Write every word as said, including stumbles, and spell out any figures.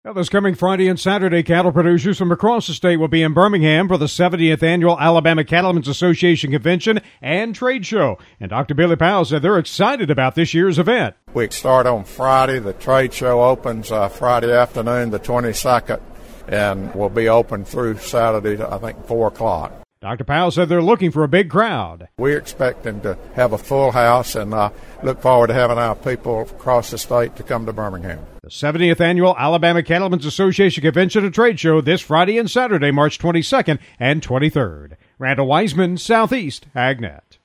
Well, this coming Friday and Saturday, cattle producers from across the state will be in Birmingham for the seventieth Annual Alabama Cattlemen's Association Convention and Trade Show. And Doctor Billy Powell said they're excited about this year's event. We start on Friday. The trade show opens uh, Friday afternoon, the twenty-second, and will be open through Saturday, I think, four o'clock. Doctor Powell said they're looking for a big crowd. We're expecting to have a full house and uh, look forward to having our people across the state to come to Birmingham. The seventieth Annual Alabama Cattlemen's Association Convention and Trade Show this Friday and Saturday, March twenty-second and twenty-third. Randall Wiseman, Southeast AgNet.